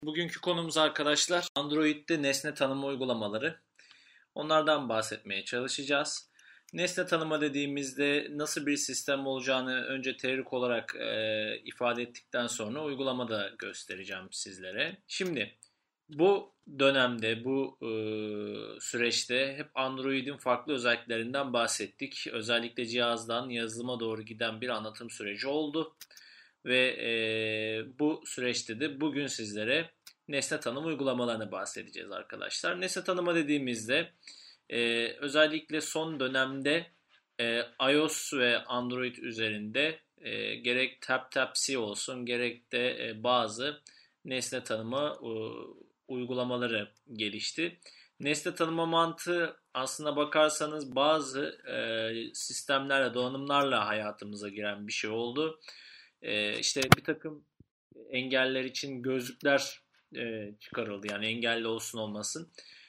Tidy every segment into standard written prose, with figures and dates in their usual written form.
Bugünkü konumuz arkadaşlar Android'de nesne tanıma uygulamaları. Onlardan bahsetmeye çalışacağız. Nesne tanıma dediğimizde nasıl bir sistem olacağını önce teorik olarak ifade ettikten sonra uygulamada göstereceğim sizlere. Şimdi bu dönemde, bu süreçte hep Android'in farklı özelliklerinden bahsettik. Özellikle cihazdan yazılıma doğru giden bir anlatım süreci oldu. Ve bu süreçte de bugün sizlere nesne tanım uygulamalarına bahsedeceğiz arkadaşlar. Nesne tanıma dediğimizde özellikle son dönemde iOS ve Android üzerinde gerek TapTapC olsun gerek de bazı nesne tanıma uygulamaları gelişti. Nesne tanıma mantığı aslına bakarsanız bazı sistemlerle, donanımlarla hayatımıza giren bir şey oldu. İşte bir takım engeller için gözlükler çıkarıldı. Yani engelli olsun olmasın.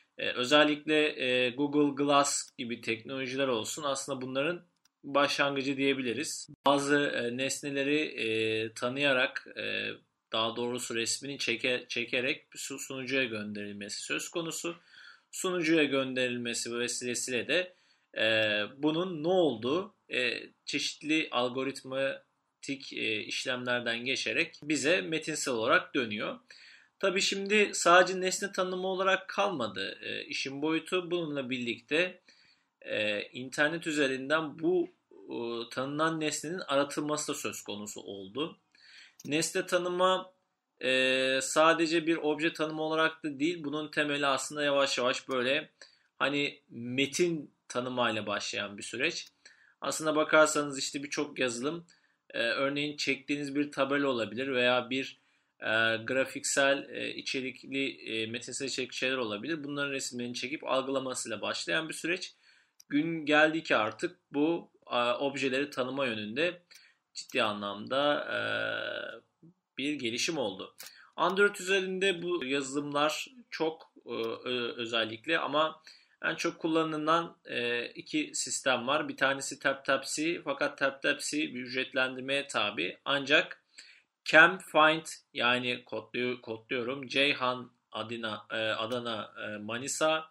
Özellikle Google Glass gibi teknolojiler olsun. Aslında bunların başlangıcı diyebiliriz. Bazı nesneleri tanıyarak, daha doğrusu resmini çekerek sunucuya gönderilmesi söz konusu. Sunucuya gönderilmesi vesilesiyle de bunun ne olduğu çeşitli algoritmatik işlemlerden geçerek bize metinsel olarak dönüyor. Tabii şimdi sadece nesne tanımı olarak kalmadı işin boyutu. Bununla birlikte internet üzerinden bu tanınan nesnenin aratılması da söz konusu oldu. Nesne tanıma sadece bir obje tanımı olarak da değil, bunun temeli aslında yavaş yavaş böyle hani metin tanımayla başlayan bir süreç. Aslına bakarsanız işte birçok yazılım örneğin çektiğiniz bir tabela olabilir veya bir grafiksel içerikli metinsel içerikli şeyler olabilir. Bunların resimlerini çekip algılamasıyla başlayan bir süreç. Gün geldi ki artık bu objeleri tanıma yönünde ciddi anlamda bir gelişim oldu. Android üzerinde bu yazılımlar çok özellikle ama en çok kullanılan iki sistem var. Bir tanesi TapTapC, fakat TapTapC bir ücretlendirmeye tabi. Ancak CamFind, yani kodluyorum Ceyhan, Adana, Manisa,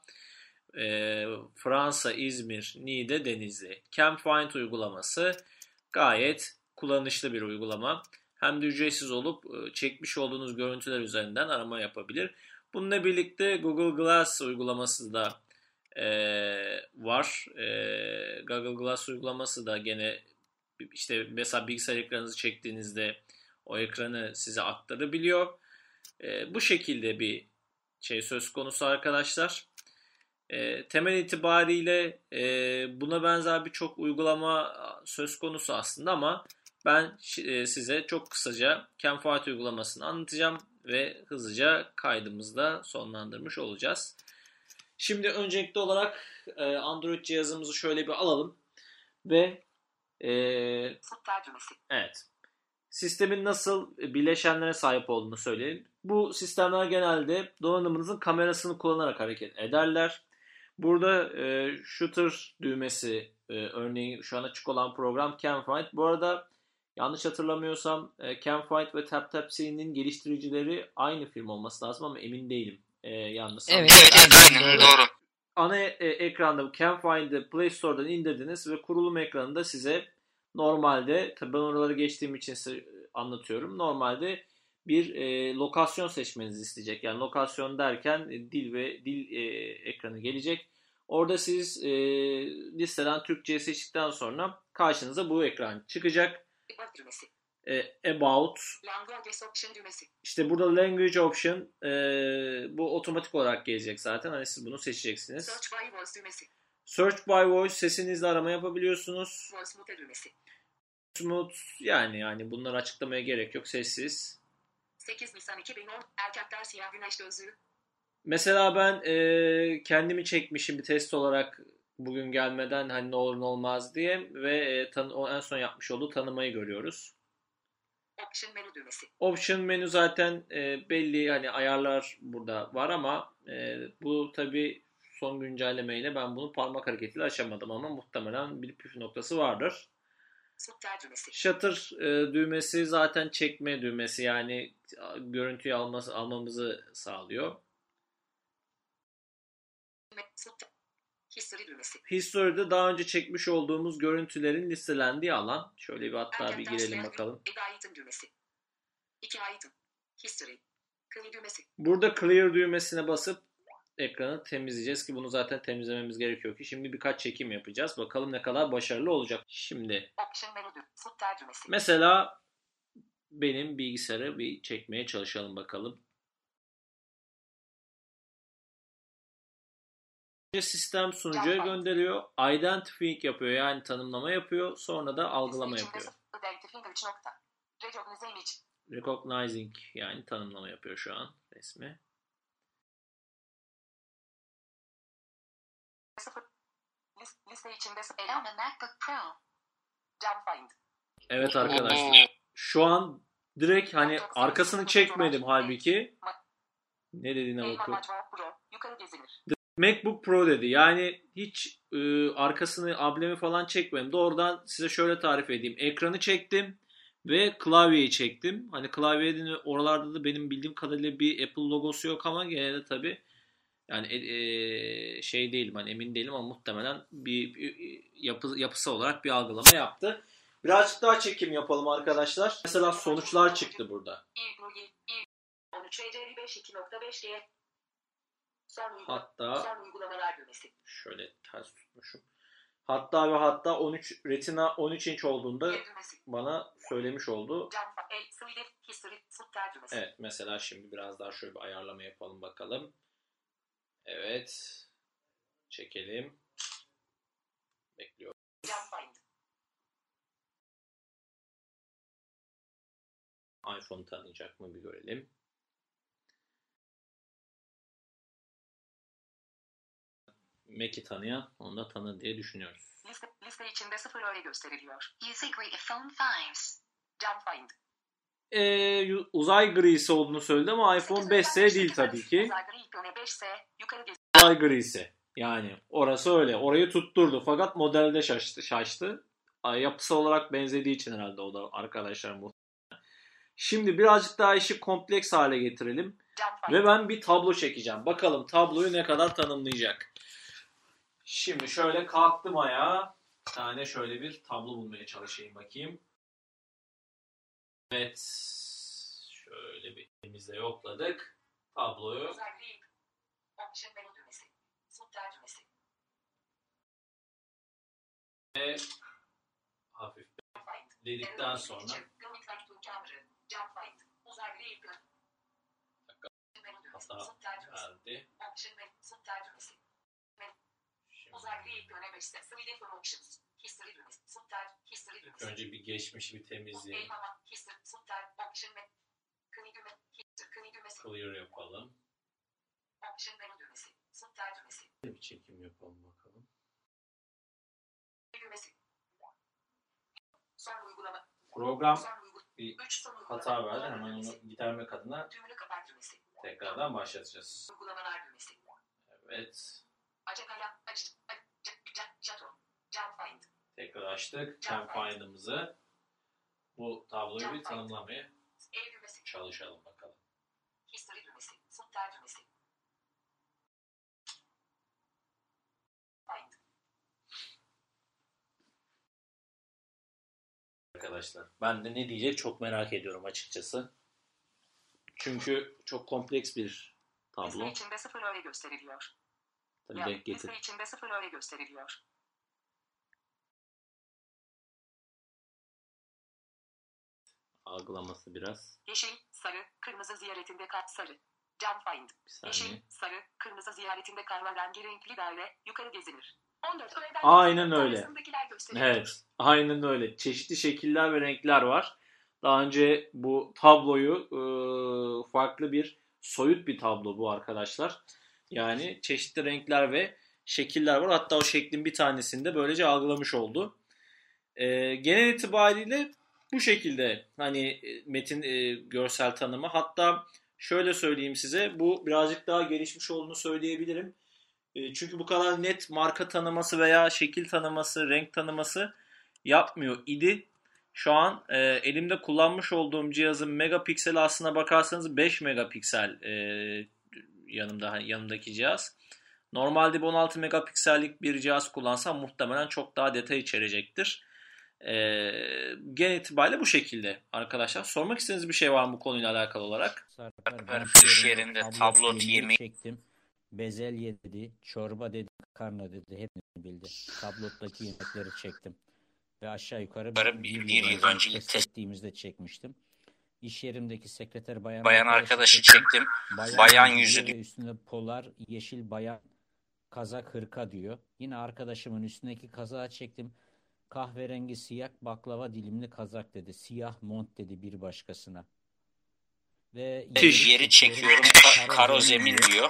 Fransa, İzmir, Niğde, Denizli. CamFind uygulaması gayet kullanışlı bir uygulama. Hem de ücretsiz olup çekmiş olduğunuz görüntüler üzerinden arama yapabilir. Bununla birlikte Google Glass uygulaması da var. Google Glass uygulaması da gene işte mesela bilgisayar ekranınızı çektiğinizde o ekranı size aktarabiliyor. Bu şekilde bir şey söz konusu arkadaşlar. Temel itibariyle buna benzer birçok uygulama söz konusu aslında ama ben size çok kısaca CamFind uygulamasını anlatacağım ve hızlıca kaydımızı da sonlandırmış olacağız. Şimdi öncelikli olarak Android cihazımızı şöyle bir alalım ve evet, sistemin nasıl bileşenlere sahip olduğunu söyleyelim. Bu sistemler genelde donanımınızın kamerasını kullanarak hareket ederler. Burada shooter düğmesi, örneğin şu an açık olan program CamFind. Bu arada yanlış hatırlamıyorsam CamFind ve TapTapC'nin geliştiricileri aynı firma olması lazım ama emin değilim. Yanlış. Evet, aynen doğru. Ana ekranda bu CamFind'i Play Store'dan indirdiniz ve kurulum ekranında size normalde, tabii ben oraları geçtiğim için size anlatıyorum. Normalde bir lokasyon seçmenizi isteyecek. Yani lokasyon derken dil ve dil ekranı gelecek. Orada siz listeden Türkçe'yi seçtikten sonra karşınıza bu ekran çıkacak. About. Language Option düğmesi. İşte burada Language Option bu otomatik olarak gelecek zaten. Hani siz bunu seçeceksiniz. Search by Voice düğmesi. Search by Voice, sesinizle arama yapabiliyorsunuz. Voice Mute düğmesi. Smooth, yani bunları açıklamaya gerek yok, sessiz. 8 Nisan 2010 erkekler siyah güneş gözlüğü. Mesela ben kendimi çekmişim bir test olarak bugün gelmeden, hani ne olur ne olmaz diye ve en son yapmış olduğu tanımayı görüyoruz. Option menü düğmesi. Option menü zaten belli, hani ayarlar burada var ama bu tabi son güncellemeyle ben bunu parmak hareketiyle açamadım ama muhtemelen bir püf noktası vardır. Shutter düğmesi. Shutter düğmesi zaten çekme düğmesi, yani görüntüyü almamızı sağlıyor. History düğmesi. History'de daha önce çekmiş olduğumuz görüntülerin listelendiği alan. Şöyle bir hatta bir girelim bakalım. Item düğmesi. 2 item. History. Clear düğmesi. Burada clear düğmesine basıp ekranı temizleyeceğiz ki bunu zaten temizlememiz gerekiyor ki şimdi birkaç çekim yapacağız. Bakalım ne kadar başarılı olacak. Şimdi mesela benim bilgisayarı bir çekmeye çalışalım bakalım. Sistem sunucuya gönderiyor. Identifying yapıyor, yani tanımlama yapıyor. Sonra da algılama yapıyor. Recognizing, yani tanımlama yapıyor şu an resmi. Liste içinde MacBook Pro. Jump Find. Evet arkadaşlar. Şu an direkt hani arkasını çekmedim halbuki. Ne dediğine bakın. MacBook Pro dedi. Yani hiç arkasını, ablemi falan çekmedim. Doğrudan size şöyle tarif edeyim. Ekranı çektim ve klavyeyi çektim. Hani klavyenin oralarda da benim bildiğim kadarıyla bir Apple logosu yok ama gene de tabii yani şey değilim, hani emin değilim ama muhtemelen bir yapısı olarak bir algılama yaptı. Birazcık daha çekim yapalım arkadaşlar. Mesela sonuçlar çıktı burada. Hatta şöyle ters tutmuşum. Hatta 13 Retina 13 inç olduğunda bana söylemiş oldu. Evet, mesela şimdi biraz daha şöyle bir ayarlama yapalım bakalım. Evet. Çekelim. Bekliyorum. iPhone tanıyacak mı bir görelim. Mac'i tanıyan onu da tanır diye düşünüyoruz. Liste içinde 0 öyle gösteriliyor. Use grey iPhone 5. Jump Find. Uzay grisi olduğunu söyledi ama iPhone 5S değil tabii ki. Uzay grisi. Yani orası öyle. Orayı tutturdu. Fakat modelde şaştı. Yapısı olarak benzediği için herhalde o da arkadaşlar bu. Şimdi birazcık daha işi kompleks hale getirelim. Ve ben bir tablo çekeceğim. Bakalım tabloyu ne kadar tanımlayacak. Şimdi şöyle kalktım ayağa. Bir tane şöyle bir tablo bulmaya çalışayım bakayım. Evet. Şöyle bir elimizle yokladık. Tabloyu. Ve hafif dedikten sonra hata geldi. İlk önce bir geçmişi bir temizleyelim. Clear yapalım. Bir çekim yapalım bakalım. Program bir hata verdi. Hemen onu gidermek adına tekrardan başlatacağız. Evet. Tekrar açtık. Jump Find'ımızı. Bu tabloyu bir tanımlamaya çalışalım bakalım. Arkadaşlar ben de ne diyecek çok merak ediyorum açıkçası. Çünkü çok kompleks bir tablo. Liste içinde 0 öyle gösteriliyor. Tabii liste içinde 0 öyle gösteriliyor. Algılaması biraz. Yeşil, sarı, kırmızı ziyaretinde sarı. Jump Find. Yeşil, sarı, kırmızı ziyaretinde kahverengi renkli daire yukarı gezinir. 14 öğleden aynen öyle. Evet, aynen öyle. Çeşitli şekiller ve renkler var. Daha önce bu tabloyu farklı bir soyut bir tablo bu arkadaşlar. Yani çeşitli renkler ve şekiller var. Hatta o şeklin bir tanesini de böylece algılamış oldu. Genel itibariyle bu şekilde hani metin görsel tanımı. Hatta şöyle söyleyeyim size, bu birazcık daha gelişmiş olduğunu söyleyebilirim. Çünkü bu kadar net marka tanıması veya şekil tanıması, renk tanıması yapmıyor idi. Şu an elimde kullanmış olduğum cihazın megapikseli aslına bakarsanız 5 megapiksel yanımdaki cihaz. Normalde bir 16 megapiksellik bir cihaz kullansam muhtemelen çok daha detay içerecektir. Genel itibariyle bu şekilde arkadaşlar. Sormak istediğiniz bir şey var mı bu konuyla alakalı olarak? Sarper iş yerinde tablot yemeği çektim. Bezelye dedi, çorba dedi, karna dedi. Hepsini bildi. Tablottaki yemekleri çektim. Ve aşağı yukarı bir yıl önce test ettiğimizde çekmiştim. İş yerimdeki sekreter bayan arkadaşı çektim. Bayan yüzü ve üstünde polar yeşil bayan kazak hırka diyor. Yine arkadaşımın üstündeki kazağı çektim. Kahverengi siyah baklava dilimli kazak dedi. Siyah mont dedi bir başkasına. Ve yeri çekiyorum karo zemin diyor.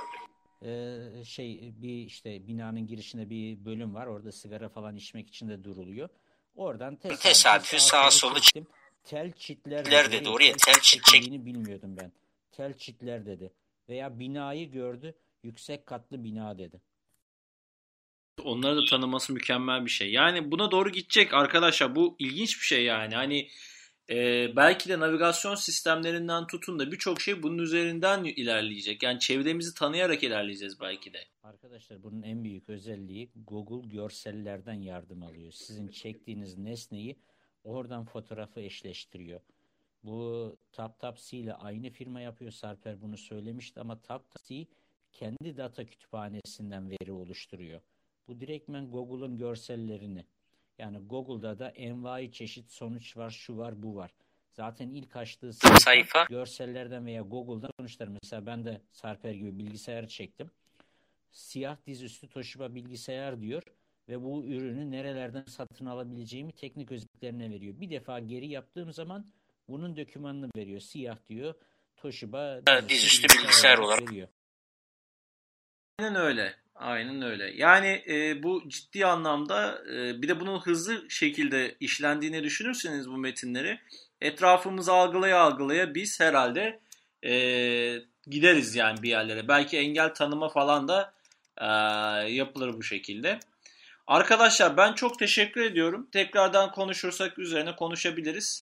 Bir işte binanın girişinde bir bölüm var. Orada sigara falan içmek için de duruluyor. Oradan tesadüfi sağa sola çektim. Tel çitler dedi. Oraya tel çit çektiğini bilmiyordum ben. Tel çitler dedi. Veya binayı gördü. Yüksek katlı bina dedi. Onları da tanıması mükemmel bir şey. Yani buna doğru gidecek arkadaşlar. Bu ilginç bir şey yani. Hani belki de navigasyon sistemlerinden tutun da birçok şey bunun üzerinden ilerleyecek. Yani çevremizi tanıyarak ilerleyeceğiz belki de. Arkadaşlar bunun en büyük özelliği Google görsellerden yardım alıyor. Sizin çektiğiniz nesneyi oradan fotoğrafı eşleştiriyor. Bu TapTapSee ile aynı firma yapıyor. Sarper bunu söylemişti ama TapTapSee kendi data kütüphanesinden veri oluşturuyor. Bu direktmen Google'ın görsellerini. Yani Google'da da envai çeşit sonuç var, şu var, bu var. Zaten ilk açtığı sayfa görsellerden veya Google'dan sonuçlar. Mesela ben de Sarper gibi bilgisayar çektim. Siyah dizüstü Toshiba bilgisayar diyor ve bu ürünü nerelerden satın alabileceğimi teknik özelliklerine veriyor. Bir defa geri yaptığım zaman bunun dokümanını veriyor. Siyah diyor. Toshiba dizüstü bilgisayar olarak veriyor. Aynen öyle. Aynen öyle. Yani bu ciddi anlamda bir de bunun hızlı şekilde işlendiğini düşünürseniz bu metinleri etrafımızı algılaya biz herhalde gideriz yani bir yerlere. Belki engel tanıma falan da yapılır bu şekilde. Arkadaşlar ben çok teşekkür ediyorum. Tekrardan konuşursak üzerine konuşabiliriz.